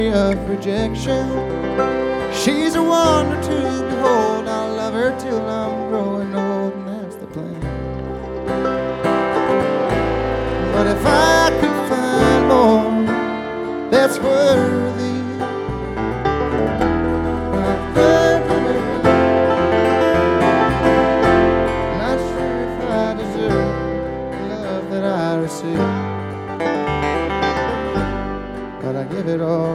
of rejection. She's a wonder to behold. I'll love her till I'm growing old, and that's the plan. But if I could find more that's worthy, I'd love to live. Not sure if I deserve the love that I receive, but I give it all